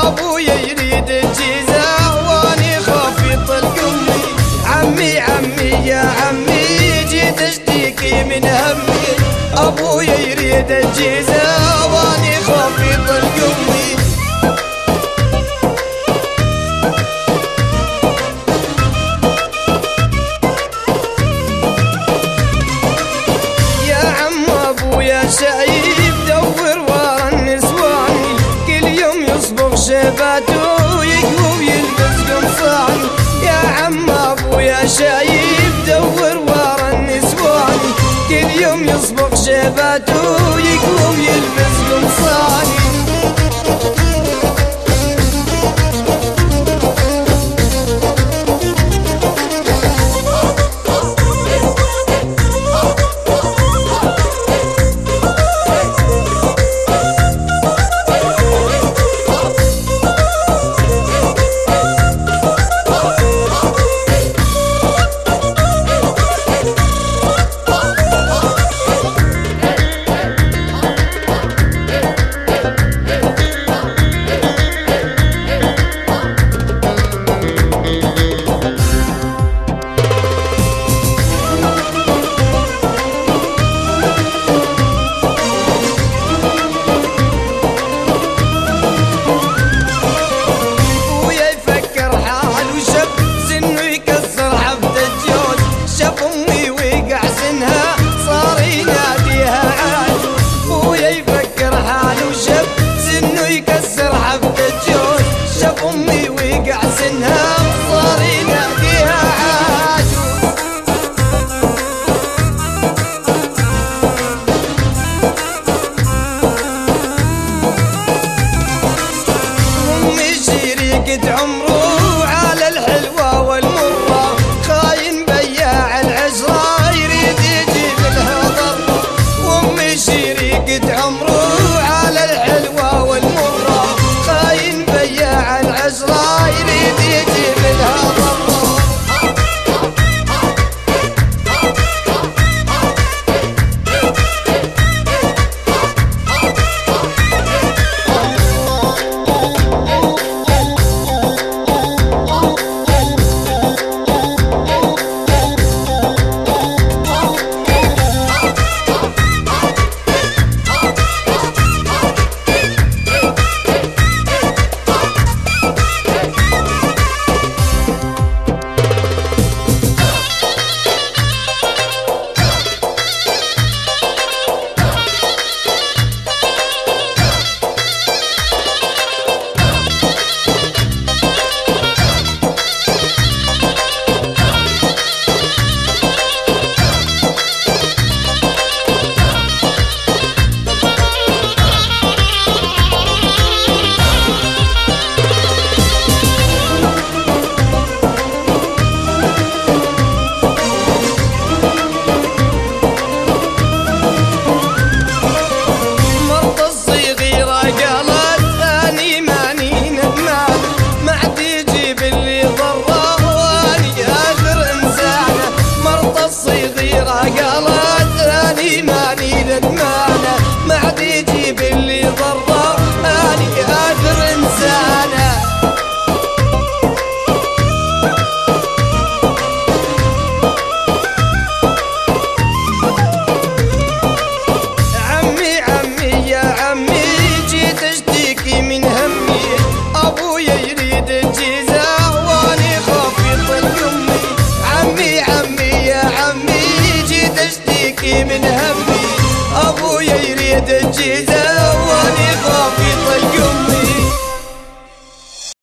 ابويا يريد الجيزة واني خفيط القمي. عمي عمي يا عمي جيت اشتكي من همي. ابويا يريد الجيزة واني خفيط القمي. يا عم ابويا شايب دور ورا النسوان، كل يوم يصبغ شيباته يقوم يلبس قمصان. يا عم ابويا شايب دور ورا النسوان، كل يوم يصبغ شيباته يقوم يلبس قمصان. عمره على الحلوة والمرة، خاين بياع العشرة يريد يجيب لها ضرة. وامي شريكة عمره على الحلوة والمرة، خاين بياع العشرة يريد يجيب لها ضرة. قالت اني ماني ندمانه، ما عاد يجيب اللي ضره اني اخر انسانه. عمي عمي يا عمي جيت اشتكي من همي. ابويا يريد الجيزه واني خفيط القمي. عمي عمي يا عمي اشتكي من همي. ابويا يريد الجيزه واني خافيط القمي.